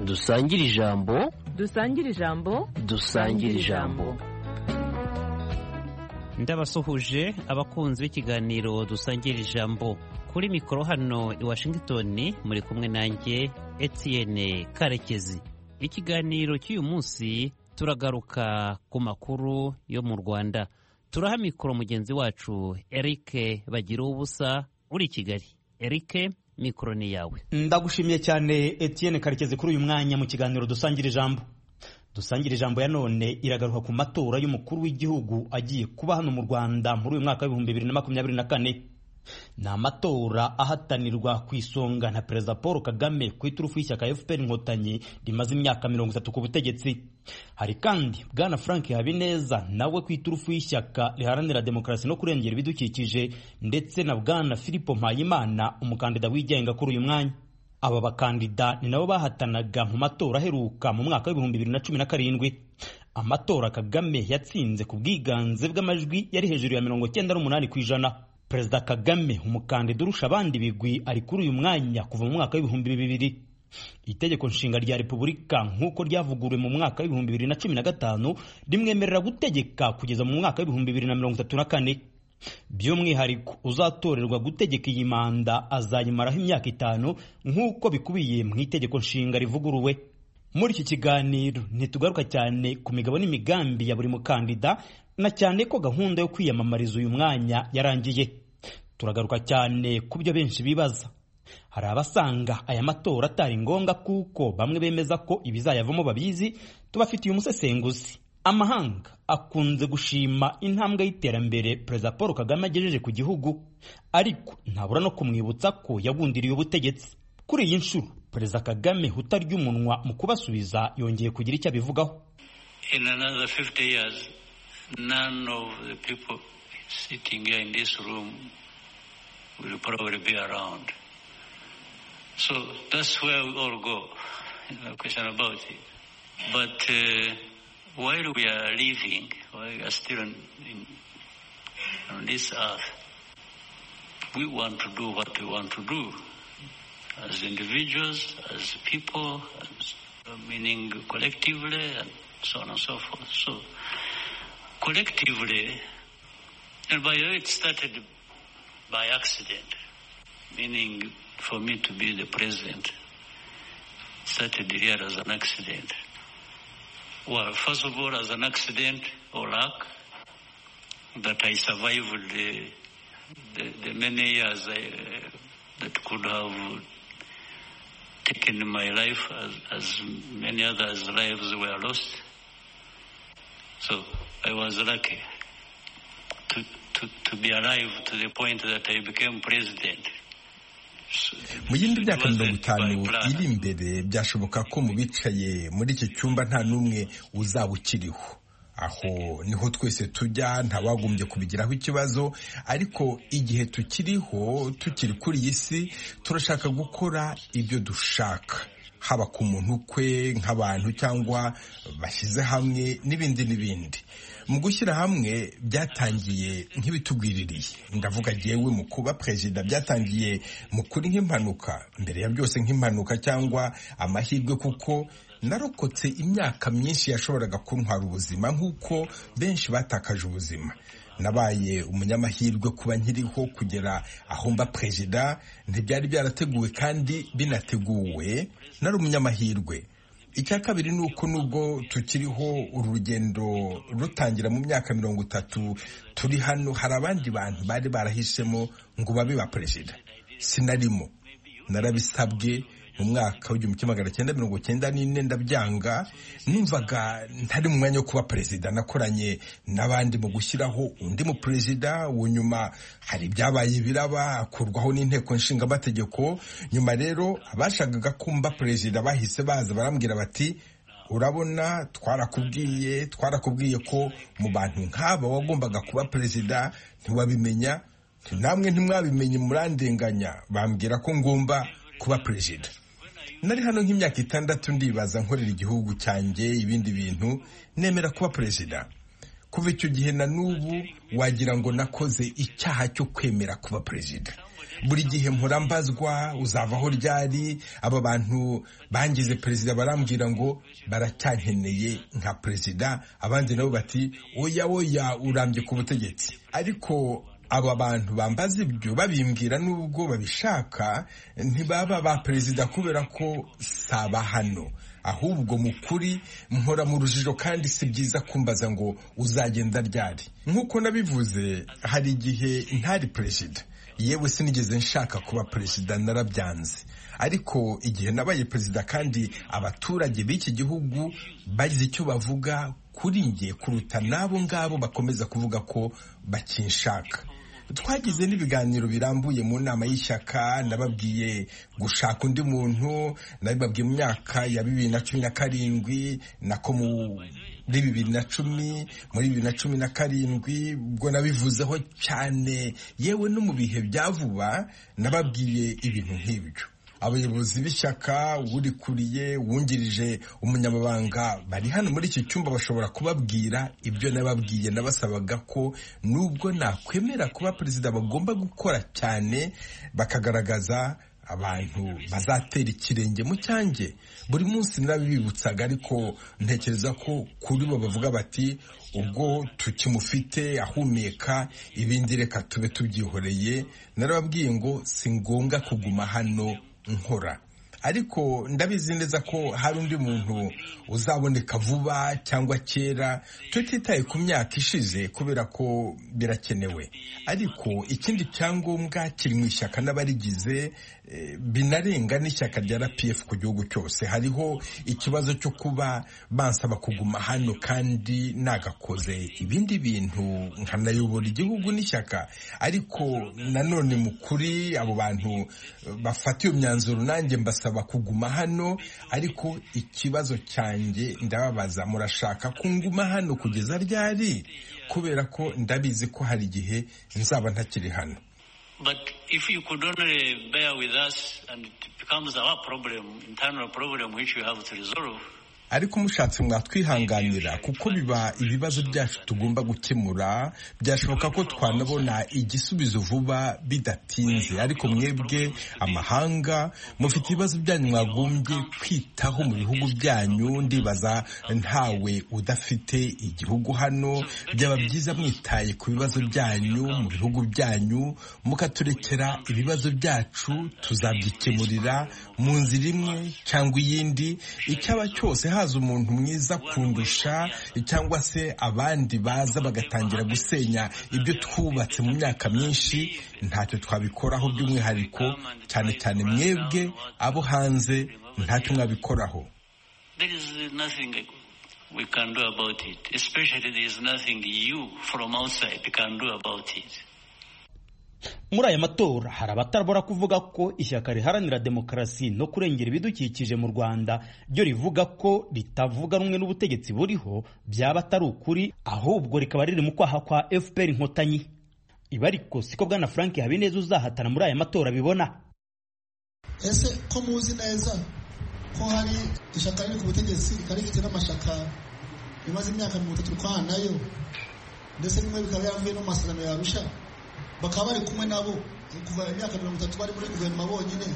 dusangire ijambo. dusangire ijambo. dusangire ijambo. ndabasuhuje abakunzi b'ikiganiro dusangira ijambo. Kuri mikoro hano i Washington muri kumwe nanjye Etienne Karekezi. Ikiganiro cy'uyu munsi turagaruka ku makuru yo mu Rwanda. Turaha mikoro mugenzi wacu Eric Bagiruwubusa uri i Kigali. Eric, mikoro ni yawe. Ndagushimiye cyane Etienne Karekezi kuri uyu mwanya mu kiganiro dusangira ijambo. Dusangira ijambo ya none iragaruka ku matora y'umukuru w'igihugu agiye kuba hano mu Rwanda muri uyu mwaka wa 2024. Ni amatora ahatanirwa ku isonga na Perezida Paul Kagame ku iturufu y'ishyaka FPR Inkotanyi rimaze imyaka 30 ku butegetsi. Hari kandi Bwana Frank Habineza nawe ku iturufu y'ishyaka riharanira demokarasi no kurengera ibidukikije, ndetse na Bwana Philippe Mpayimana umukandida wigenga kuri uyu mwanya. Aba bakandida ni nabo bahatanaga mu matora aheruka mu mwaka wa 2017. Amatora Kagame yatsinze ku bwiganze bw'amajwi yari hejuru ya 98%. Perezida Kagame umukandida urusha abandi bigwi ari kuri uyu mwanya kuva mu mwaka wa 2000. Itegeko nshinga rya Repubulika nk'uko ryavuguruwe mu mwaka wa 2015 rimwemerera gutegeka kugeza mu mwaka wa 2034. By'umwihariko uzatorerwa gutegeka iyi manda azayimaraho imyaka 5 nk'uko bikubiye mu itegeko nshinga rivuguruwe. Muri iki kiganiro ntitugaruka cyane ku migabo n'imigambi ya buri mukandida, na cyane ko gahunda yo kwiyamamariza uyu mwanya yarangiye. Turagaruka cyane ku byo benshi bibaza. Hari abasanga aya matora atari ngombwa kuko bamwe bemeza ko ibizayavamo babizi. Tubafitiye umusesenguzi. Amahanga akunze gushima intambwe y'iterambere Perezida Paul Kagame agejeje ku gihugu, ariko ntabura no kumwibutsa ko yagundiriye ubutegetsi. Kuri iyi nshuro Perezida Kagame utarya umunwa mu kubasubiza yongeye kugira icyo abivugaho. In another 50 years, none of the people sitting here in this room will probably be around. So that's where we all go. No question about it. But while we are living, while we are still on this earth, we want to do what we want to do as individuals, as people, meaning collectively, and so on and so forth. So collectively, and by the way, it started by accident, meaning for me to be the president started here as an accident. Well, first of all, as an accident or luck that I survived the many years that could have taken my life as many others' lives were lost. So I was lucky to be alive to the point that I became president. Mu yindi myaka 50 iri imbere byashoboka ko mu bicaye muri iki cyumba nta numwe uzaba ukiriho. Aho niho twese tujya, ntawagombye kubigiraho ikibazo, ariko igihe tukiriho, tukiri kuri iyi si, turashaka gukora ibyo dushaka, haba ku muntu kwe nk'abantu cyangwa bashyize hamwe n'ibindi n'ibindi. Mu gushyira hamwe byatangiye nk'ibitugwiririye. Ndavuga jewe mu kuba president byatangiye mu kuri nk'impanuka, mbere ya byose nk'impanuka cyangwa amahirwe, kuko narokotse imyaka myinshi yashoboraga kuntwara ubuzima nk'uko benshi batakaje ubuzima. Nabaye umunyamahirwe kuba nkiriho kugera aho mba president, ntibyari byarateguwe kandi binateguwe, nari umunyamahirwe. Icya kabiri ni uko nubwo tukiriho urugendo rutangira mu myaka 30 turi hano, hari abandi bantu bari barahisemo ngo babe ba president. Sinarimo, narabisabwe mu mwaka wa 1994 ndabyanga. Numvaga ntari mu mwanya wo kuba president. Nakoranye n'abandi mu gushyiraho undi mu president. Nyuma hari byabaye biraba akurwaho n'inteko nshinga amategeko. Nyuma rero abashakaga kumba president bahise baza barambwira bati, urabona twarakubwiye ko mu bantu nk'aba wagombaga kuba president ntiwabimenya, namwe ntimwabimenye murandenganya. Bambwira ko ngomba kuba president. Nari hano nk'imyaka 6 ndibaza nkorera igihugu cyanjye ibindi bintu, nemera kuba president. kuva icyo gihe na n'ubu wagira ngo nakoze icyaha cyo kwemera kuba perezida. Buri gihe mpurambazwa uzavaho ryari, aba bantu bangize perezida barambwira ngo baracyankeneye nka perezida, abandi nabo bati oya urambye ku butegetsi. Ariko aba bantu bambaza ibyo babimbwira nubwo babishaka ntibaba ba perezida kubera ko saba hano, ahubwo mukuri mpora mu rujijo kandi si byiza kumbaza ngo uzagenda ryari. Nk'uko nabivuze hari igihe ntari perezida, yewe sinigeze nshaka kuba perezida, narabyanze. Ariko igihe nabaye perezida kandi abaturage b'iki gihugu bagize icyo bavuga kuri njye kuruta n'abo ngabo bakomeza kuvuga ko bakinshaka. Twagize n'ibiganiro birambuye mu nama y'ishyaka, nababwiye gushaka undi muntu, nabibabwiye mu myaka ya 2017 nako muri 2010, muri 2017 ubwo nabivuzeho cyane, yewe no mu bihe bya vuba nababwiye ibintu nk'ibyo. Abayobozi b'ishyaka, urikuriye, wungirije umunyamabanga bari hano muri iki cyumba bashobora kubabwira ibyo nababwiye. Nabasabaga ko nubwo nakwemera kuba perezida bagomba gukora cyane bakagaragaza abantu bazatera ikirenge mu cyanjye. Buri munsi narabibibutsaga, ariko ntekereza ko kuri bo bavuga bati ubwo tukimufite ahumeka ibindi reka tube tubyihoreye. Narababwiye ngo si ngombwa kuguma hano nkora, ariko ndabizi neza ko hari undi muntu uzaboneka vuba cyangwa kera, tutitaye ku myaka ishize kubera ko birakenewe. Ariko ikindi cyangombwa kiri mu ishyaka n'abarigize binarenga n'ishyaka rya RPF ku gihugu cyose. Hariho ikibazo cyo kuba bansaba kuguma hano kandi nagakoze ibindi bintu nkanayobora igihugu n'ishyaka. Ariko nanone mukuri abo bantu bafatiye imyanzuro nanjye mbasaba kuguma hano. Ariko ikibazo cyanjye ndababaza, murashaka kunguma hano kugeza ryari? Kubera ko ndabizi ko hari igihe nzaba ntakiri hano. But if you could only bear with us and it becomes our problem, internal problem which we have to resolve. Ariko mushatse mwatwihanganira kuko biba ibibazo byacu tugomba gukemura. Byashoboka ko twanabona igisubizo vuba bidatinze, ariko mwebwe amahanga mufite ibibazo byanyu mwagombye kwitaho mu bihugu byanyu. Ndibaza ntawe udafite igihugu hano. Byaba byiza mwitaye ku bibazo byanyu mu bihugu byanyu, mukaturekera ibibazo byacu tuzabyikemurira mu nzira imwe cyangwa iyindi. Icyaba cyose haza umuntu mwiza kundusha cyangwa se abandi baza bagatangira gusenya ibyo twubatse mu myaka myinshi, ntacyo twabikoraho. By'umwihariko cyane cyane mwebwe abo hanze ntacyo mwabikoraho. There is nothing we can do about it. Especially there is nothing you from outside can do about it. Muri aya matora hari abatarabora kuvuga ko ishyaka riharanira demokarasi no kurengera ibidukikije mu Rwanda ryo rivuga ko ritavuga rumwe n'ubutegetsi buriho, byaba atari ukuri, ahubwo rikaba riri mu kwaha kwa FPR Inkotanyi. Ibi ariko siko bwana Frank Habineza uzahatana muri aya matora bibona. Ese ko muzi neza ko hari ishyaka riri ku butegetsi rikaba rifite n'amashaka bimaze imyaka 30 kwa nayo, ndetse bimwe bikaba yaravuye no masezerano ya Arusha, bakaba bari kumwe nabo kuva imyaka 30 bari muri guverinoma bonyine.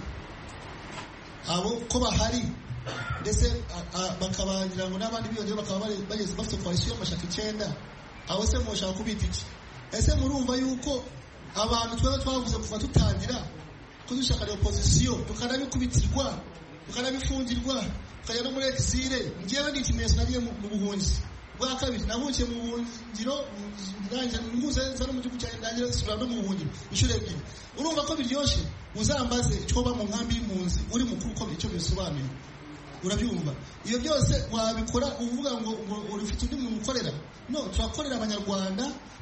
Abo ko bahari ndetse bakabagira ngo n'abandi biyongera bakaba bageze bafite coalition y'amashaka 9. Abo se mushaka kubita iki? Ese murumva yuko abantu twaba twavuze kuva tutangira ko dushaka opposition tukanabikubitirwa tukanabifungirwa tukajya no muri exile? Ngewe ni ikimenyetso nagiye mu buhunzi bwa kabiri, navukiye mu buhungiro ndanje nguze no mu gihugu cya ndanje sura no mu buhungiro inshuro ebyiri. Urumva ko biryoshye? Uzambaze icyo ba mu nkambi y'impunzi uri mukuru ko icyo bisobanuye, urabyumva? Iyo byose wabikora uvuga ngo urifite undi muntu ukorera? No, turakorera abanyarwanda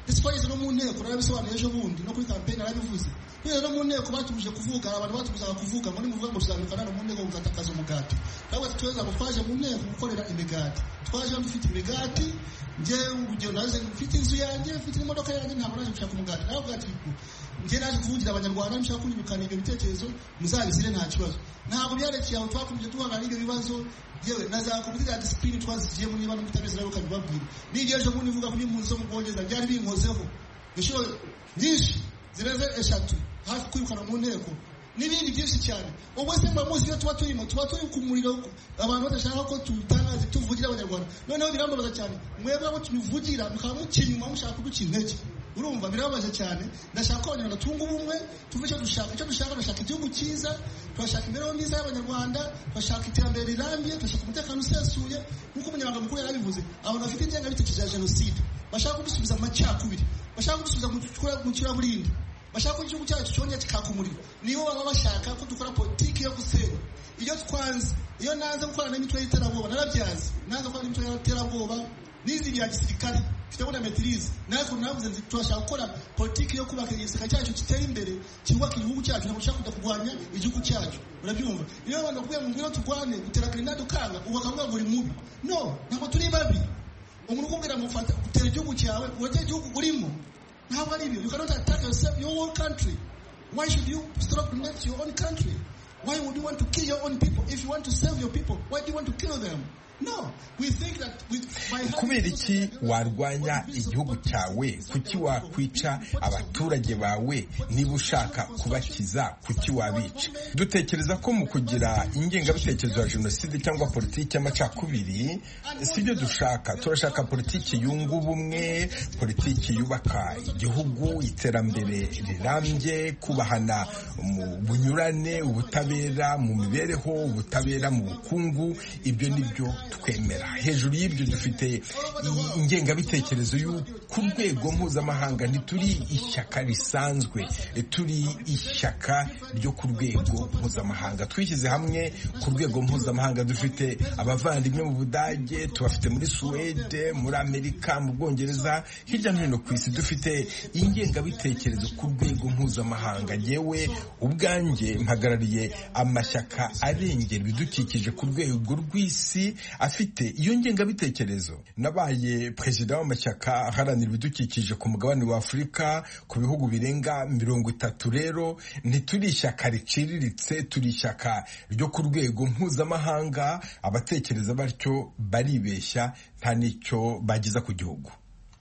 ndetse twageze no mu nteko narabisobanuye ejo bundi no kuri campaign narabivuze rero mu nteko batubuje kuvuga abantu batubuzaga kuvuga muri muvuga ngo tuzabikana no mu nteko muzatakaza umugati ntabwo tuweza ngo twaje mu nteko gukorera imigati twaje dufite imigati nje urugero naje mfite inzu yanjye mfite imodoka yanjye ntabwo naje gushaka umugati ntabwo ati nje naje kuvugira abanyarwanda nshaka kunyibukana ibyo bitekerezo muzabisire nta kibazo ntabwo byarekeye aho twakomeje duhangana n'ibyo bibazo yewe nazakuvugira discipline twazigiye muri bano mutabeze rero kabibabwira n'igihe ejo bundi vuga kuri muzo mu Bwongereza byari binkozeho inshuro nyinshi zireze 3 hafi kwirukana mu nteko n'ibindi byinshi cyane ubwo se mba muzi iyo tuba turi ku muriro abantu badashaka ko tutangaze tuvugira abanyarwanda noneho birambabaza cyane mwebwe abo tubivugira mukaba mukinyuma mushaka kuduca intege urumva birababaje cyane ndashaka ko abanyarwanda tunga ubumwe tuve icyo dushaka ndashaka igihugu cyiza turashaka imibereho myiza y'abanyarwanda turashaka iterambere rirambye turashaka umutekano usesuye nk'uko umunyamabanga mukuru yarabivuze abantu bafite ingengabitekerezo ya jenoside bashaka kudusubiza mu macakubiri bashaka kudusubiza mu curaburindi bashaka ko igihugu cyacu cyongera kikaka umuriro nibo baba bashaka ko dukora politiki yo gusenya iyo twanze iyo naze gukorana n'imitwe y'iterabwoba narabyazi naze gukora n'imitwe y'iterabwoba n'izi bya gisirikare mfite na maîtrise nako navuze nzi turashaka gukora politiki yo kubaka igisirikare cyacu kitera imbere cyubaka igihugu cyacu ntabwo dushaka kujya kurwanya igihugu cyacu urabyumva iyo abantu bakubwiye ngo ngwino turwane gutera grenade ukanga ubakavuga ngo uri mubi no ntabwo turi babi umuntu ukubwira ngo ufata gutera igihugu cyawe uragera igihugu urimo ntabwo ari ibyo you cannot attack yourself your own country why should you stop your own country why would you want to kill your own people if you want to save your people why do you want to kill them no we think that kubera iki warwanya igihugu cyawe kuki wakwica abaturage bawe niba ushaka kubakiza kuki wabica dutekereza ko mu kugira ingengabitekerezo ya jenoside cyangwa politiki y'amacakubiri sibyo dushaka turashaka politiki yunga ubumwe politiki yubaka igihugu iterambere rirambye kubahana mu bunyurane ubutabera mu mibereho ubutabera mu bukungu ibyo nibyo twemera hejuru y'ibyo dufite ingengabitekerezo ku rwego mpuzamahanga ntituri ishyaka risanzwe turi ishyaka ryo ku rwego mpuzamahanga twishyize hamwe ku rwego mpuzamahanga dufite abavandimwe mu Budage tubafite muri Suwede muri Amerika mu Bwongereza hirya no hino ku isi dufite ingengabitekerezo ku rwego mpuzamahanga yewe ubwanjye mpagarariye amashyaka arengera ibidukikije ku rwego rw'isi afite iyo ngengabitekerezo nabaye perezida w'amashyaka aharanira ibidukikije ku mugabane wa Afurika ku bihugu birenga 30 rero ntituri ishyaka riciriritse turi ishyaka ryo ku rwego mpuzamahanga abatekereza batyo baribeshya nta nicyo bagiza ku gihugu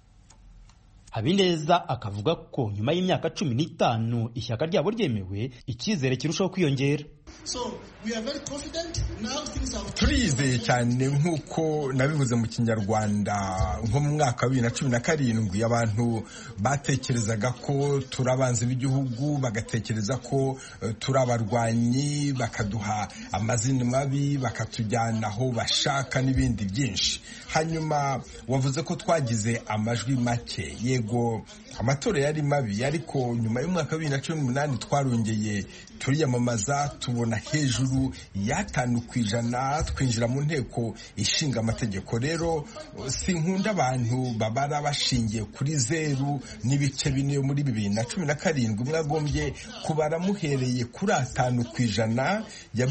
Habineza akavuga ko nyuma y'imyaka 15 ishyaka ryabo ryemewe icyizere kirushaho kwiyongera turizeye cyane nk'uko nabivuze mu kinyarwanda nko mu mwaka wa 2017 abantu batekerezaga ko turabanze b'igihugu bagatekereza ko turabarwanyi bakaduha amazina mabi bakatujyana aho bashaka n'ibindi byinshi hanyuma wavuze ko twagize amajwi make yego amatora yari mabi ariko nyuma y'umwaka wa 2018 twarongeye turiyamamaza tubona hejuru y'5% twinjira mu nteko ishinga amategeko rero sinkunda abantu babara bashingiye kuri 0.4 muri 2017 mwagombye kubara muhereye kuri 5% ya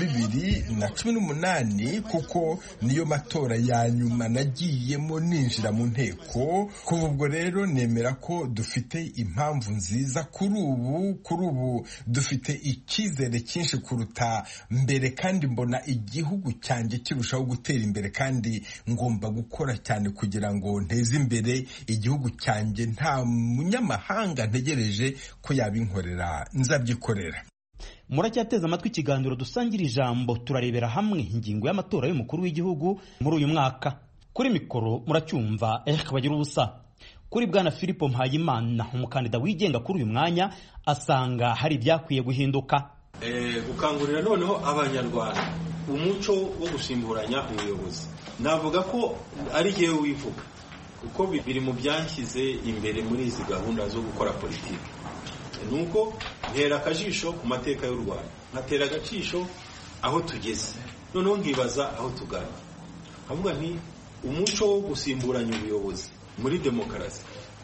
2018 kuko niyo matora ya nyuma nagiyemo ninjira mu nteko kuva ubwo rero nemera ko dufite impamvu nziza kuri ubu dufite icyizere cyinshi kuruta mbere kandi mbona igihugu cyanjye kirushaho gutera imbere kandi ngomba gukora cyane kugira ngo nteze imbere igihugu cyanjye nta munyamahanga ntegereje ko yabinkorera nzabyikorera muracyateza amatwi ikiganiro dusangira ijambo turarebera hamwe ingingo y'amatora y'umukuru w'igihugu muri uyu mwaka kuri mikoro muracyumva kabagira ubusa kuri bwana Philippe Mpayimana umukandida wigenga kuri uyu mwanya asanga hari ibyakwiye guhinduka gukangurira noneho abanyarwanda umuco wo gusimburanya ubuyobozi navuga ko ari gihe wivuga kuko biri mu byanshyize imbere muri izi gahunda zo gukora politiki nuko ntera akajisho ku mateka y'u Rwanda nkatera agaciro aho tugeze noneho nkibaza aho tugana avuga nti umuco wo gusimburanya ubuyobozi muri demokarasi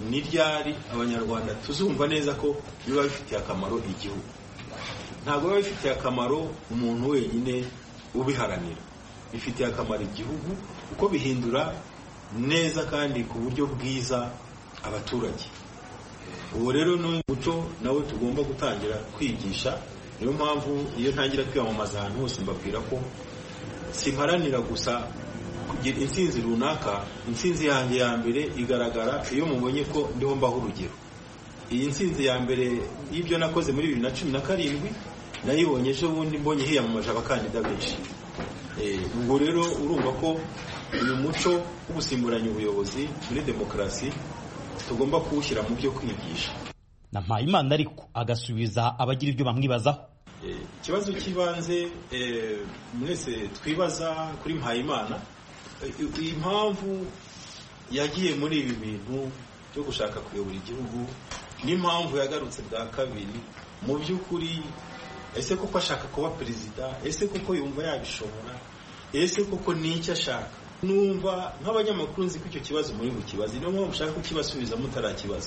ni ryari abanyarwanda tuzumva neza ko biba bifitiye akamaro igihugu. Ntabwo biba bifitiye akamaro umuntu wenyine ubiharanira, bifitiye akamaro igihugu kuko bihindura neza kandi ku buryo bwiza abaturage. Ubu rero ni umuco nawe tugomba gutangira kwigisha. Niyo mpamvu iyo ntangira kwiyamamaza ahantu hose mbabwira ko simparanira gusa kugira intsinzi runaka. Intsinzi yanjye ya mbere igaragara iyo mubonye ko ndiho mbaho urugero. Iyi ntsinzi ya mbere y'ibyo nakoze muri 2017 nayibonye ejo bundi mbonye hiyamamaje abakandida benshi. Ubwo rero urumva ko uyu muco wo gusimburanya ubuyobozi muri demokarasi tugomba kuwushyira mu byo kwigisha. Na Mpayimana ariko agasubiza abagira ibyo bamwibazaho. Ikibazo kibanze mwese twibaza kuri Mpayimana, impamvu yagiye muri ibi bintu byo gushaka kuyobora igihugu, n'impamvu yagarutse bwa kabiri. Mu by'ukuri ese koko ashaka kuba perezida? Ese koko yumva yabishobora? Ese koko n'icyo ashaka? Numva nk'abanyamakuru nzi ko icyo kibazo muri bukibazo, niyo mpamvu ushaka kukibasubiza mutarakibaza.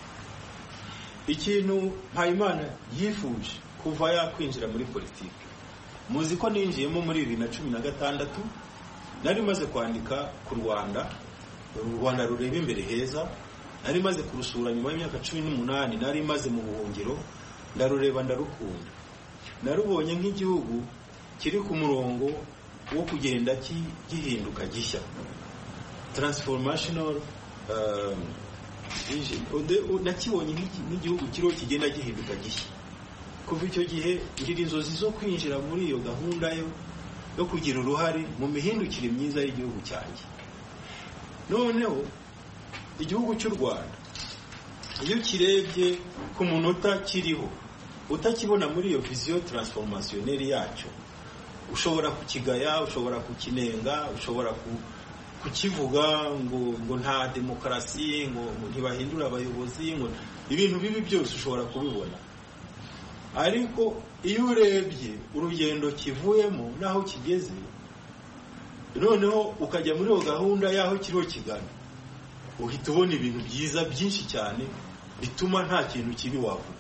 Ikintu Mpayimana yifuje kuva yakwinjira muri politiki, muzi ko ninjiyemo muri 2016 nari maze kwandika ku Rwanda, u Rwanda rureba imbere heza. Nari maze kurusura nyuma y'imyaka 18, nari maze mu buhungiro, ndarureba ndarukunda. Narubonye nk'igihugu kiri ku murongo wo kugenda gihinduka gishya, transformational vision. Nakibonye nk'igihugu kiriho kigenda gihinduka gishya. Kuva icyo gihe ngira inzozi zo kwinjira muri iyo gahunda yo kugira uruhare mu mihindukire myiza y'igihugu cyanjye. Noneho igihugu cy'u Rwanda iyo kirebye ku munota kiriho, utakibona muri iyo vision transformationnelle yacyo, ushobora kukigaya, ushobora kukinenga, ushobora kukivuga ngo nta demokarasi, ngo ntibahindura abayobozi, ngo ibintu bibi byose ushobora kubibona. Ariko iyo urebye urugendo kivuyemo naho kigeze, noneho ukajya muri iyo gahunda yaho kiriho kigana, uhita ubona ibintu byiza byinshi cyane bituma nta kintu kibi wavuga.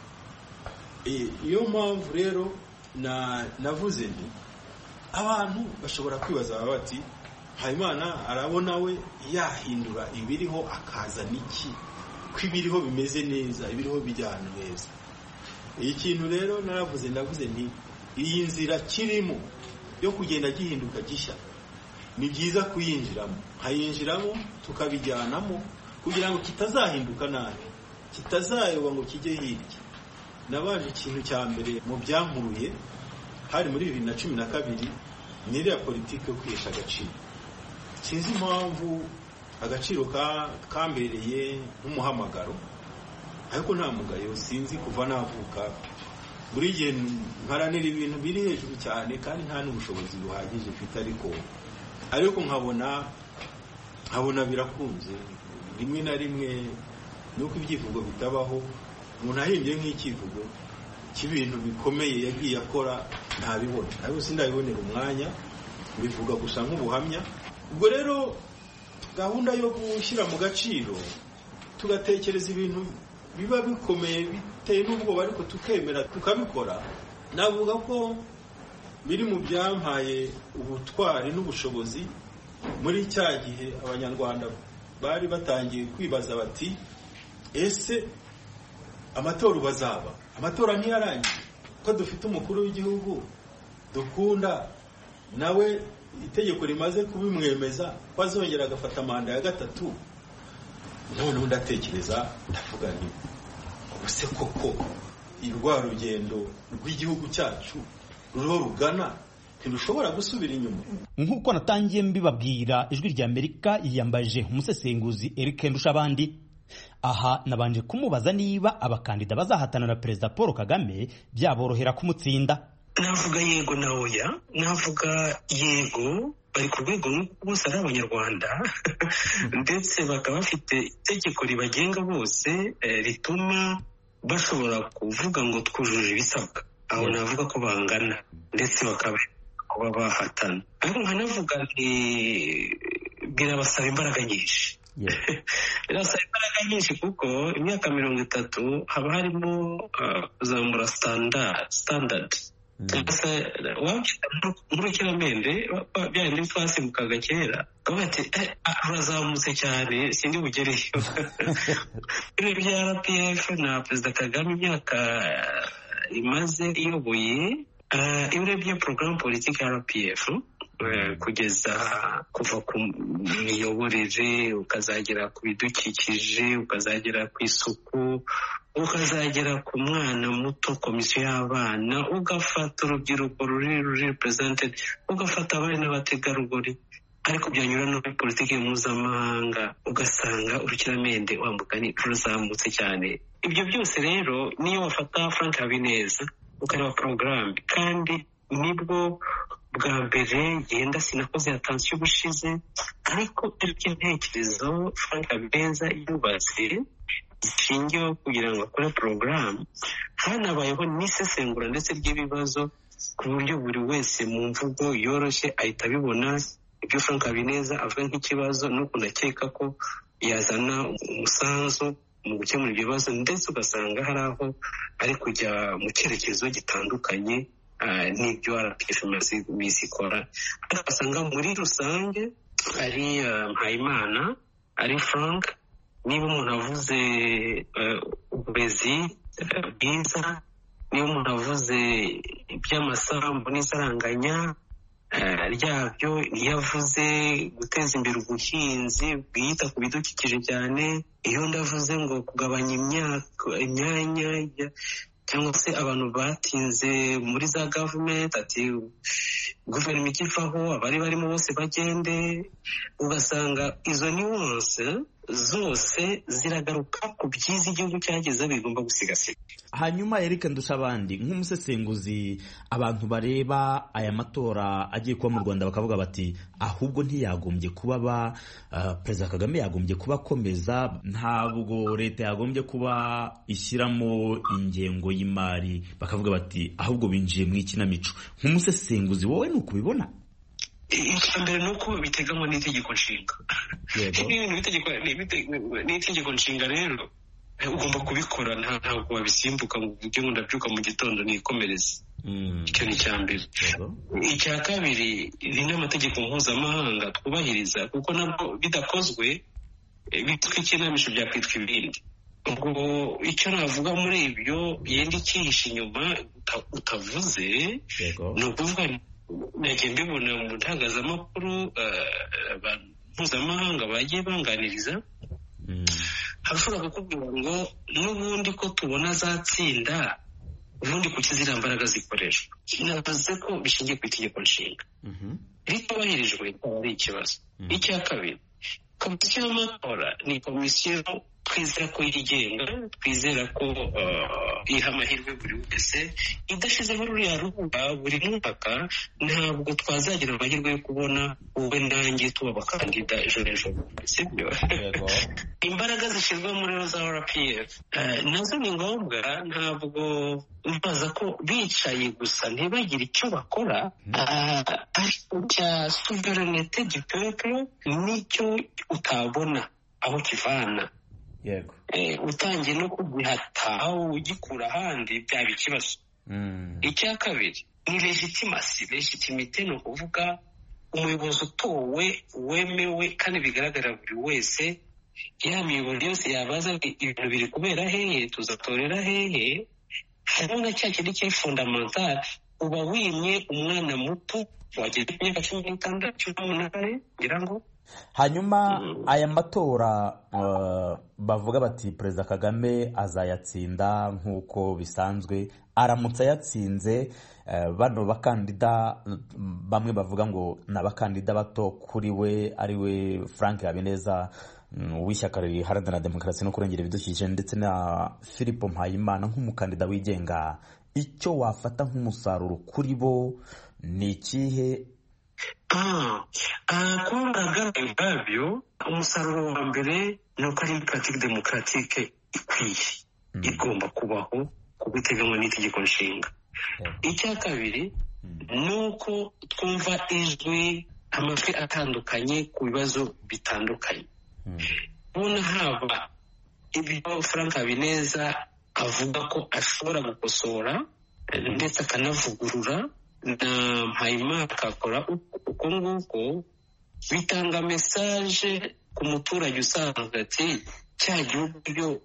Iyo mpamvu rero navuze nti abantu bashobora kwibaza bati Mpayimana arabona we yahindura ibiriho akaza niki, ko ibiriho bimeze neza, ibiriho bijyana neza. Iyi kintu rero naravuze, ndavuze nti iyi nzira kirimo yo kugenda gihinduka gishya ni byiza kuyinjiramo, hayinjiramo tukabijyanamo kugira ngo kitazahinduka nabi, kitazayoba ngo kijye hirya. Nabaje ikintu cya mbere mu byankuruye hari muri 2012 n'iriya politiki yo kwihesha agaciro. Sinzi impamvu agaciro kambereye nk'umuhamagaro, ariko nta mugayo sinzi kuva navuka. Buri gihe mparanira ibintu biri hejuru cyane kandi nta n'ubushobozi buhagije mfite, ariko nkabona birakunze. Rimwe na rimwe nuko ibyivugo bitabaho, umuntu ahimbye nk'ikivugo cy'ibintu bikomeye yagiye akora ntabibona, ariko sindabibonera umwanya, bivuga gusa nk'ubuhamya. Ubwo rero gahunda yo gushyira mu gaciro, tugatekereza ibintu biba bikomeye biteye n'ubwoba, ariko tukemera tukabikora, navuga ko biri mu byampaye ubutwari n'ubushobozi. Muri cya gihe abanyarwanda bari batangiye kwibaza bati ese amatora bazaba, amatora ntiyarangiye, ko dufite umukuru w'igihugu dukunda, nawe itegeko rimaze kubimwemeza ko azongera agafata manda ya gatatu. Noneho ndatekereza ndavuga nti ubuse koko irwa rugendo rw'igihugu cyacu ruriho rugana ntirushobora gusubira inyuma. Nk'uko natangiye mbibabwira, Ijwi rya Amerika yiyambaje umusesenguzi Eric Ndushabandi. Aha nabanje kumubaza niba abakandida bazahatana na Perezida Paul Kagame byaborohera kumutsinda. Navuga yego na oya. Navuga yego bari ku rwego bose ari abanyarwanda ndetse bakaba bafite itegeko ribagenga bose rituma bashobora kuvuga ngo twujuje ibisabwa. Aho navuga ko bangana ndetse bakaba kuba bahatana. Ariko nkanavuga birabasaba imbaraga nyinshi. birasaba imbaraga nyinshi kuko imyaka 30 haba harimo kuzamura standard nk'urukiramende byari twasimukaga kera bati urazamutse cyane sindi bugereyo. Ibi bya RPF na Perezida Kagame imyaka imaze iyoboye, iyo urebye porogaramu politiki ya RPF kugeza kuva ku miyoborere ukazagera ku bidukikije ukazagera ku isuku ukazagera ku mwana muto, komisiyo y'abana, ugafata urubyiruko ruri represented, ugafata abari n'abategarugori, ariko byanyura no muri politiki mpuzamahanga ugasanga urukiramende wambukanye rurazamutse cyane. Ibyo byose rero niyo wafata Frank Habineza ukareba porogaramu, kandi nibwo bwa mbere yenda sinakoze atansiyo ubushize, ariko intekerezo Frank Habineza yubatse zishingiyeho kugira ngo akore porogaramu, hanabayeho n'isesengura ndetse ry'ibibazo ku buryo buri wese mu mvugo yoroshye ahita abibona ibyo Frank Habineza avuga nk'ikibazo, n'ukuntu akeka ko yazana umusanzu mu gukemura ibyo bibazo, ndetse ugasanga hari aho ari kujya mu cyerekezo gitandukanye n'ibyo RPF bizikora. Ugasanga muri rusange ari Mpayimana, ari Frank, niba umuntu avuze uburezi bwiza, niba umuntu avuze iby'amasambu n'isaranganya ryabyo, iyo avuze guteza imbere ubuhinzi bwita ku bidukikije cyane, iyo ndavuze ngo kugabanya imyanya cyangwa se abantu batinze muri za gavumenti, ati guverinoma ikivaho abari barimo bose bagende, ugasanga izo nuance zose ziragaruka ku byiza igihugu cyagezeho bigomba gusigasira. Hanyuma Eric Ndushabandi, nk'umusesenguzi, abantu bareba aya matora agiye kuba mu Rwanda bakavuga bati ahubwo ntiyagombye kuba Perezida Kagame yagombye kuba akomeza, ntabwo leta yagombye kuba ishyiramo ingengo y'imari, bakavuga bati ahubwo binjiye mu ikinamico. Nk'umusesenguzi wowe ni ukubibona? Icya mbere ni uko biteganywa n'itegeko nshinga. N'itegeko nshinga rero ugomba kubikora, ntabwo wabisimbuka ngo ujye ngo ndabyuka mu gitondo nikomereze. Icyo ni icya mbere. Icya kabiri ni n'amategeko mpuzamahanga twubahiriza, kuko nabwo bidakozwe bitwa ikinamico byakwitwa ibindi. Ubwo icyo navuga muri ibyo yenda icyihishe inyuma utavuze ni ukuvuga nagiye mbibona mu itangazamakuru mpuzamahanga bagiye banganiriza, hashobora kukubwira ngo n'ubundi ko tubona azatsinda, ubundi kuki ziriya mbaraga zikoreshwa. Navuze ko bishingiye ku itegeko nshinga ritubahirijwe ari ikibazo. Icya kabiri, komisiyo y'amatora ni komisiyo twizera ko yigenga, twizera ko iha amahirwe buri wese, idashyizeho ruriya rubuga buri mwaka ntabwo twazagira amahirwe yo kubona wowe nanjye tuba abakandida ejo sibyo? Imbaraga zishyirwa muri za RPF nazo ni ngombwa, ntabwo mbaza ko bicaye gusa ntibagire icyo bakora, ariko cya souverinete du peuple nicyo utabona aho kivana. Yego. Utangiye no kugihata ugikura ahandi byaba ikibazo. Icya kabiri ni legitimite, ni ukuvuga umuyobozi utowe wemewe kandi bigaragarira buri wese. Ya miyobozi yose yabaza ibintu biri kubera hehe, tuzatorera hehe, harimo na cya kintu cyari fondamental, uba wimye umwana muto wageze ku myaka 16 18 ngira ngo. Hanyuma aya matora bavuga bati Perezida Kagame azayatsinda nk'uko bisanzwe, aramutse ayatsinze, bano bakandida bamwe bavuga ngo ni abakandida bato kuri we, ari we Frank Habineza w'ishyaka riharanira demokarasi no kurengera ibidukikije, ndetse na Philippe Mpayimana nk'umukandida wigenga, icyo wafata nk'umusaruro kuri bo ni ikihe? Kuba baragaragaye ubwabyo, umusaruro wa mbere ni uko ari pratique démocratique ikwiye, igomba kubaho kuko iteganywa n'itegeko nshinga. Icya kabiri ni uko twumva amajwi atandukanye ku bibazo bitandukanye. ubona haba ibyo Frank Habineza avuga ko ashobora gukosora ndetse akanavugurura, na Mpayimana akakora uko nguko, bitanga mesaje ku muturage usanzwe ati cya gihugu byo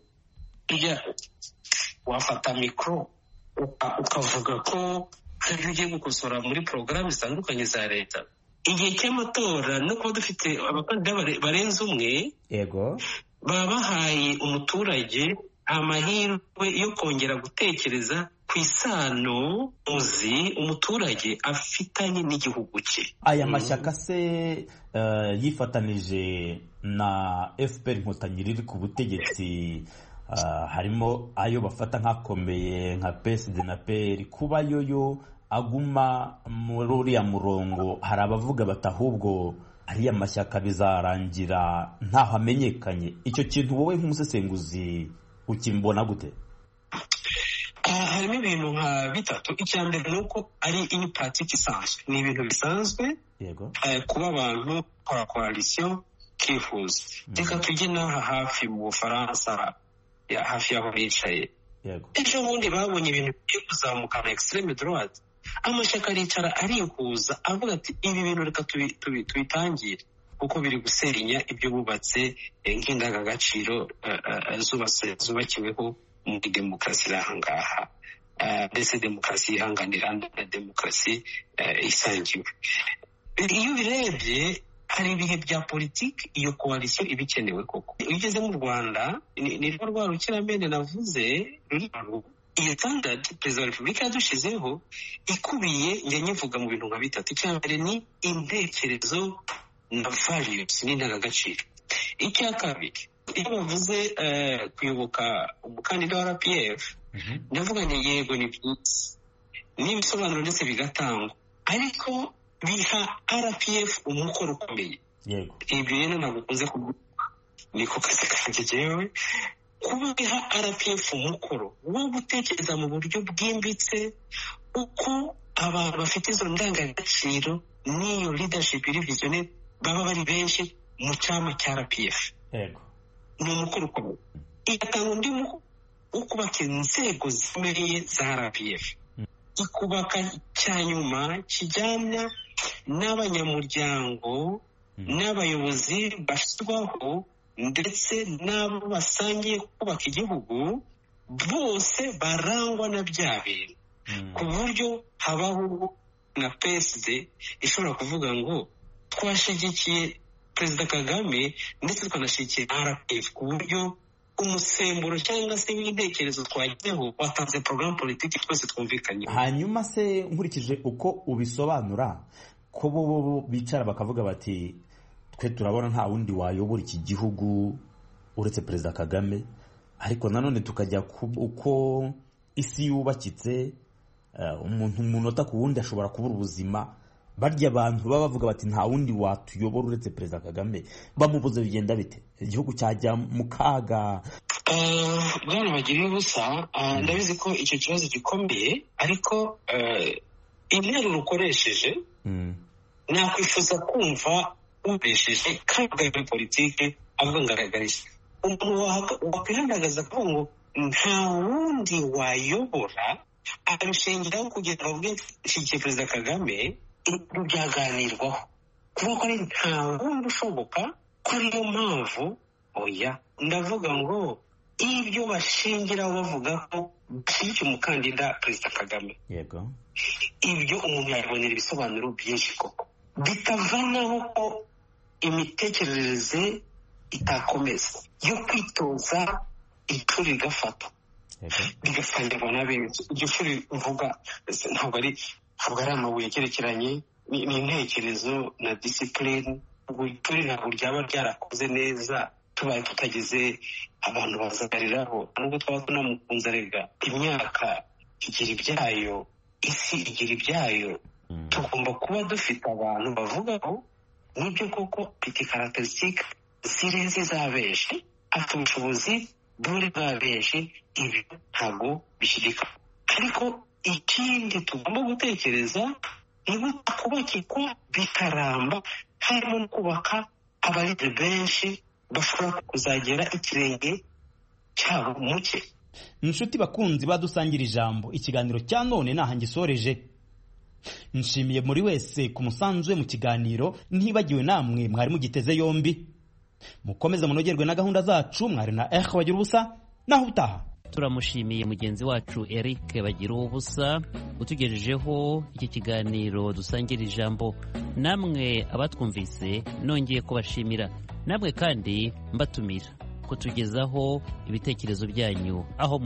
wafata mikoro ukavuga ko hari ibyo ugiye gukosora muri porogaramu zitandukanye za leta. Igihe cy'amatora no kuba dufite abakandida barenze umwe, yego, baba bahaye umuturage amahirwe yo kongera gutekereza ku isano muzi umuturage afitanye n'igihugu cye. Aya mashyaka se yifatanije na FPR Inkotanyi riri ku butegetsi, harimo ayo bafata nk'akomeye nka PSD na PL, kuba yoyo aguma muri uriya murongo, hari abavuga bati ahubwo ariya mashyaka bizarangira ntaho amenyekanye. Icyo kintu wowe nk'umusesenguzi ukimbona gute? Harimo ibintu nka bitatu. Icya mbere ni uko ari ini paratike isanzwe, ni ibintu bisanzwe, yego, kuba abantu bakora koalisiyo kifuza. Reka tujye n'aha hafi mu Bufaransa, hafi y'aho bicaye, ejo bundi babonye ibintu bigiye kuzamuka na extreme droite, amashyaka aricara arihuza avuga ati ibi bintu reka tubitangire, kuko biri gusenya ibyo bubatse nk'indangagaciro zubakiweho muri demokarasi iri aha ngaha, mbese demokarasi yihanganira na demokarasi isangiwe. Iyo ubirebye hari ibihe bya politiki iyo koalisiyo iba ikenewe koko. Iyo ugeze mu Rwanda ni rwa rukiramende navuze, iyo standard perezida wa repubulika yadushizeho ikubiye, njya nyivuga mu bintu nka bitatu. Icya mbere ni intekerezo na values n'indangagaciro. Icya kabiri, iyo bavuze kuyoboka umukandida wa RPF, ndavuga ni yego ni byiza n'ibisobanuro ndetse bigatangwa, ariko biha RPF umukoro ukomeye. Ibyo rero ntabwo ukunze kuvuga, niko kazi kanjye jewe, kuba biha RPF umukoro wo gutekereza mu buryo bwimbitse uko abantu bafite izo ndangagaciro n'iyo leadership iri visionnaire baba bari benshi mu cyama cya RPF. Ni umukoro ukomeye. Igatanga undi wo kubaka inzego zikomeye za RPF, ikubaka cya nyuma kijyana n'abanyamuryango n'abayobozi bashyirwaho ndetse n'abo basangiye kubaka igihugu, bose barangwa na bya bintu, ku buryo habaho na PSD ishobora kuvuga ngo twashyigikiye Perezida Kagame ndetse tukanashyigikiye RPF, ku buryo umusemburo cyangwa se w'intekerezo twagizeho watanze porogaramu politiki twese twumvikanye. Hanyuma se nkurikije uko ubisobanura, ko bo bicara bakavuga bati twe turabona nta wundi wayobora iki gihugu uretse Perezida Kagame, ariko nanone tukajya uko isi yubakitse, umuntu umunota ku wundi ashobora kubura ubuzima, barya abantu baba bavuga bati nta wundi watuyobora uretse Perezida Kagame, bamubuze bigenda bite? Igihugu cyajya mu kaga. Bwana bagiriye ubusa, ndabizi ko icyo kibazo gikomeye, ariko interuro ukoresheje nakwifuza kumva ubesheje kandi muri politiki avuga ngaragarisha umuntu wakwihandagaza ko ngo nta wundi wayobora, abishingiraho kugira ngo avuge shyigikiye Perezida Kagame. Ibyo byaganirwaho kuko ari nta wundi ushoboka, ko ariyo mpamvu oya ndavuga ngo ibyo bashingiraho bavuga ko bashyigikiye umukandida Perezida Kagame, yego, ibyo umuntu yabonera ibisobanuro byinshi koko, bitavanaho ko imitekerereze itakomeza yo kwitoza ishuri rigafata rigafangirwa na benshi. Iryo shuri mvuga ntabwo ari amabuye agerekeranye, ni intekerezo na discipline. Ishuri ntabwo ryaba ryarakoze neza tubaye tutageze abantu bazagariraho, nubwo twaba tunamukunze. Rega imyaka igira ibyayo, isi igira ibyayo, tugomba kuba dufite abantu bavuga ko nibyo koko mfite karakterisitike zirenze za benshi, afite ubushobozi buri bwa benshi, ibi ntabwo bishyigikwa. Ariko ikindi tugomba gutekereza ni kubakikwa bikaramba, harimo no kubaka abarezi benshi bashobora kuzagera ikirenge cyabo muke. Inshuti bakunzi badusangira ijambo, ikiganiro cya none naha ngisoreje. Nshimiye muri wese ku musanzu we mu kiganiro, ntibagiwe namwe mwari mugiteze yombi. Mukomeze munogerwe na gahunda zacu. Mwari na Bagira ubusa, naho utaha. Turamushimiye mugenzi wacu Eric Bagira ubusa utugejejeho iki kiganiro dusangira ijambo. Namwe abatwumvise nongeye kubashimira, namwe kandi mbatumira kutugezaho ibitekerezo byanyu aho